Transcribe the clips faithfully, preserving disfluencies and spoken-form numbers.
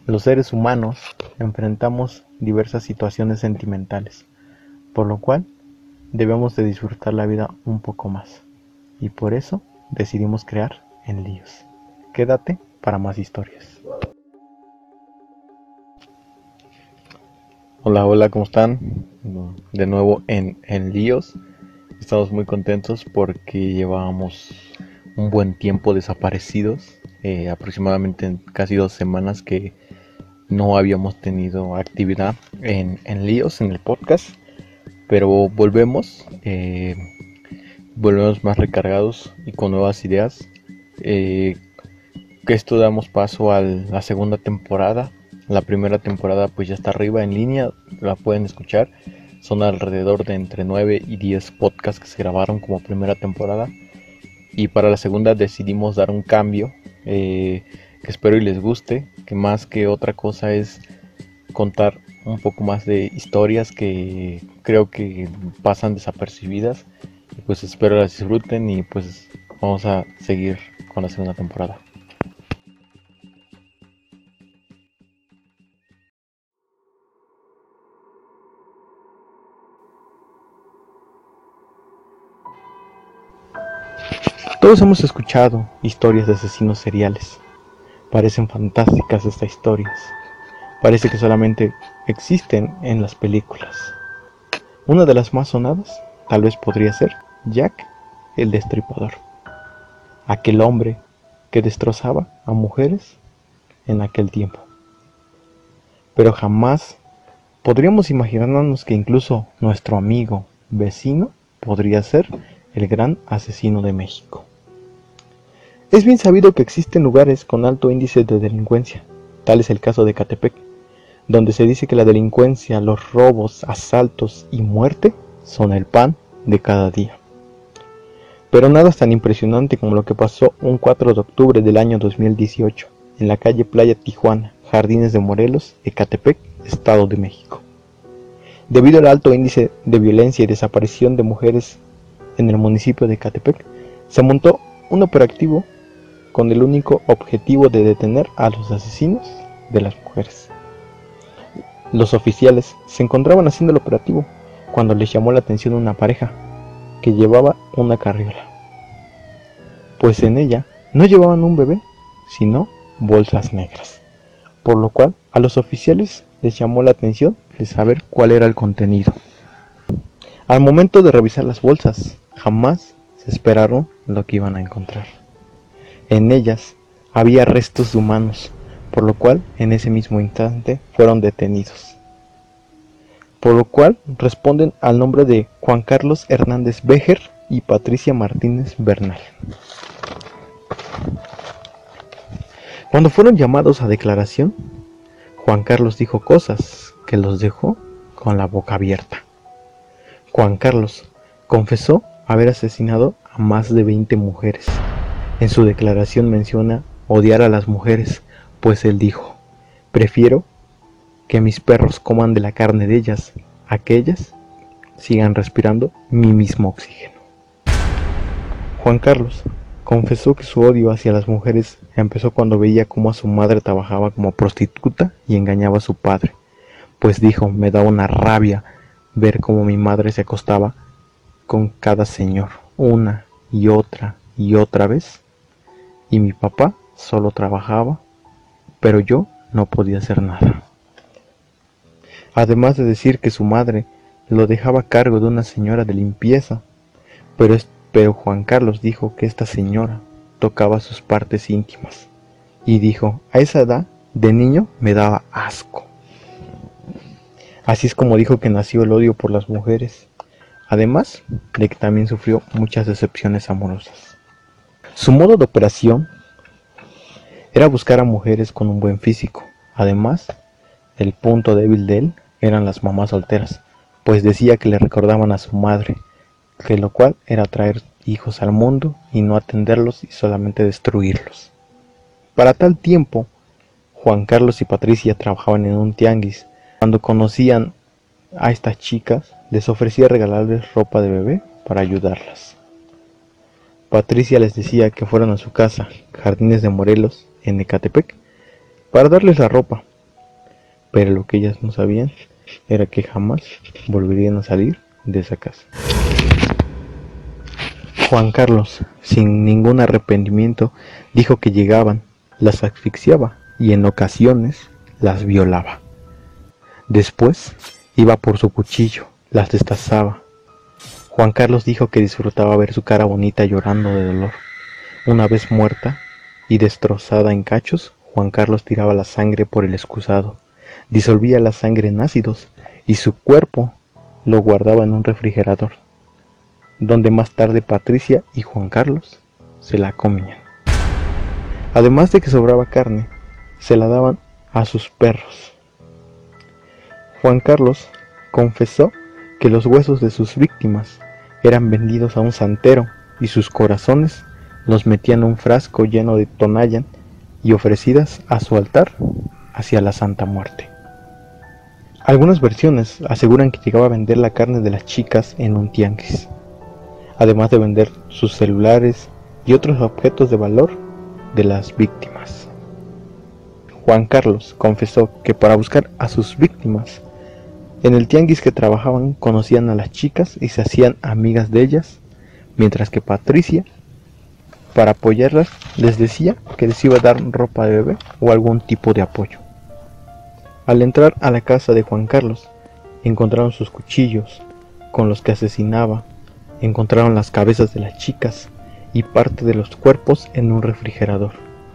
Los seres humanos enfrentamos diversas situaciones sentimentales, por lo cual debemos de disfrutar la vida un poco más. Y por eso decidimos crear En Líos. Quédate para más historias. Hola, hola, ¿cómo están? De nuevo en En Líos. Estamos muy contentos porque llevábamos un buen tiempo desaparecidos, eh, aproximadamente casi dos semanas que no habíamos tenido actividad en, en Líos, en el podcast, pero volvemos, eh, volvemos más recargados y con nuevas ideas. Eh, que esto damos paso a la segunda temporada. La primera temporada pues ya está arriba en línea, la pueden escuchar. Son alrededor de entre nueve y diez podcasts que se grabaron como primera temporada. Y para la segunda decidimos dar un cambio, eh, que espero y les guste, que más que otra cosa es contar un poco más de historias que creo que pasan desapercibidas. Y pues espero las disfruten y pues vamos a seguir con la segunda temporada. Todos hemos escuchado historias de asesinos seriales. Parecen fantásticas estas historias. Parece que solamente existen en las películas. Una de las más sonadas tal vez podría ser Jack el Destripador. Aquel hombre que destrozaba a mujeres en aquel tiempo. Pero jamás podríamos imaginarnos que incluso nuestro amigo vecino podría ser el gran asesino de México. Es bien sabido que existen lugares con alto índice de delincuencia, tal es el caso de Ecatepec, donde se dice que la delincuencia, los robos, asaltos y muerte son el pan de cada día. Pero nada es tan impresionante como lo que pasó un cuatro de octubre del año dos mil dieciocho en la calle Playa Tijuana, Jardines de Morelos, Ecatepec, Estado de México. Debido al alto índice de violencia y desaparición de mujeres en el municipio de Ecatepec, se montó un operativo con el único objetivo de detener a los asesinos de las mujeres. Los oficiales se encontraban haciendo el operativo cuando les llamó la atención una pareja que llevaba una carriola, pues en ella no llevaban un bebé, sino bolsas negras, por lo cual a los oficiales les llamó la atención de saber cuál era el contenido. Al momento de revisar las bolsas, jamás se esperaron lo que iban a encontrar. En ellas había restos de humanos, por lo cual en ese mismo instante fueron detenidos. Por lo cual responden al nombre de Juan Carlos Hernández Béjar y Patricia Martínez Bernal. Cuando fueron llamados a declaración, Juan Carlos dijo cosas que los dejó con la boca abierta. Juan Carlos confesó haber asesinado a más de veinte mujeres. En su declaración menciona odiar a las mujeres, pues él dijo: prefiero que mis perros coman de la carne de ellas, a que ellas sigan respirando mi mismo oxígeno. Juan Carlos confesó que su odio hacia las mujeres empezó cuando veía cómo a su madre trabajaba como prostituta y engañaba a su padre, pues dijo: me da una rabia ver cómo mi madre se acostaba con cada señor, una y otra y otra vez, y mi papá solo trabajaba, pero yo no podía hacer nada. Además de decir que su madre lo dejaba a cargo de una señora de limpieza, pero, es, pero Juan Carlos dijo que esta señora tocaba sus partes íntimas, y dijo: a esa edad de niño me daba asco. Así es como dijo que nació el odio por las mujeres, además de que también sufrió muchas decepciones amorosas. Su modo de operación era buscar a mujeres con un buen físico. Además, el punto débil de él eran las mamás solteras, pues decía que le recordaban a su madre, que lo cual era traer hijos al mundo y no atenderlos y solamente destruirlos. Para tal tiempo, Juan Carlos y Patricia trabajaban en un tianguis. Cuando conocían a estas chicas, les ofrecía regalarles ropa de bebé para ayudarlas. Patricia les decía que fueran a su casa, Jardines de Morelos, en Ecatepec, para darles la ropa, pero lo que ellas no sabían era que jamás volverían a salir de esa casa. Juan Carlos, sin ningún arrepentimiento, dijo que llegaban, las asfixiaba y en ocasiones las violaba. Después iba por su cuchillo, las destazaba. Juan Carlos dijo que disfrutaba ver su cara bonita llorando de dolor. Una vez muerta y destrozada en cachos, Juan Carlos tiraba la sangre por el excusado, disolvía la sangre en ácidos y su cuerpo lo guardaba en un refrigerador, donde más tarde Patricia y Juan Carlos se la comían. Además de que sobraba carne, se la daban a sus perros. Juan Carlos confesó que los huesos de sus víctimas eran vendidos a un santero y sus corazones los metían en un frasco lleno de tonallán y ofrecidas a su altar hacia la Santa Muerte. Algunas versiones aseguran que llegaba a vender la carne de las chicas en un tianguis, además de vender sus celulares y otros objetos de valor de las víctimas. Juan Carlos confesó que para buscar a sus víctimas, en el tianguis que trabajaban conocían a las chicas y se hacían amigas de ellas, mientras que Patricia, para apoyarlas, les decía que les iba a dar ropa de bebé o algún tipo de apoyo. Al entrar a la casa de Juan Carlos, encontraron sus cuchillos con los que asesinaba, encontraron las cabezas de las chicas y parte de los cuerpos en un refrigerador.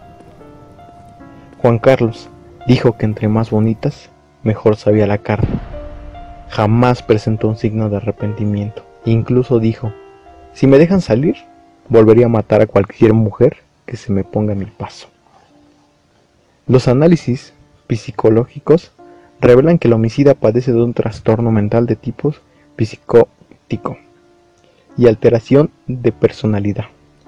Juan Carlos dijo que entre más bonitas, mejor sabía la carne. Jamás presentó un signo de arrepentimiento. Incluso dijo, si me dejan salir, volvería a matar a cualquier mujer que se me ponga en el paso. Los análisis psicológicos revelan que el homicida padece de un trastorno mental de tipo psicótico y alteración de personalidad.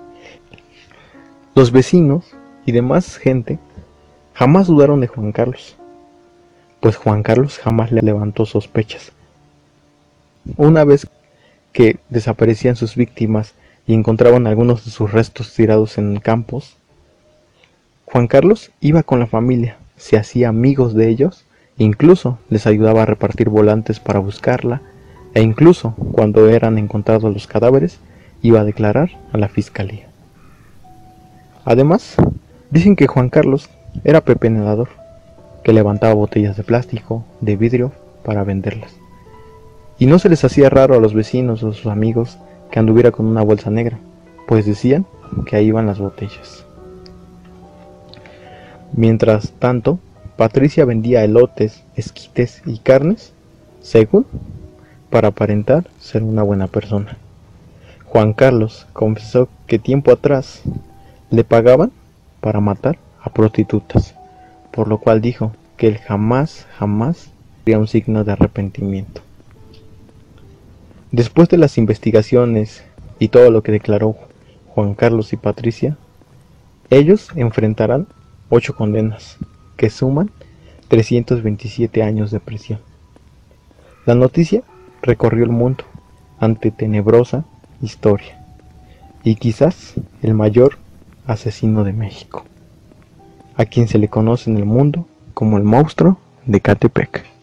Los vecinos y demás gente jamás dudaron de Juan Carlos, pues Juan Carlos jamás le levantó sospechas. Una vez que desaparecían sus víctimas y encontraban algunos de sus restos tirados en campos, Juan Carlos iba con la familia, se hacía amigos de ellos, incluso les ayudaba a repartir volantes para buscarla, e incluso cuando eran encontrados los cadáveres, iba a declarar a la fiscalía. Además, dicen que Juan Carlos era pepenador, que levantaba botellas de plástico, de vidrio, para venderlas. Y no se les hacía raro a los vecinos o sus amigos que anduviera con una bolsa negra, pues decían que ahí iban las botellas. Mientras tanto, Patricia vendía elotes, esquites y carnes, según, para aparentar ser una buena persona. Juan Carlos confesó que tiempo atrás le pagaban para matar a prostitutas, por lo cual dijo que él jamás, jamás haría un signo de arrepentimiento. Después de las investigaciones y todo lo que declaró Juan Carlos y Patricia, ellos enfrentarán ocho condenas que suman trescientos veintisiete años de prisión. La noticia recorrió el mundo ante tenebrosa historia y quizás el mayor asesino de México, a quien se le conoce en el mundo como el monstruo de Catepec.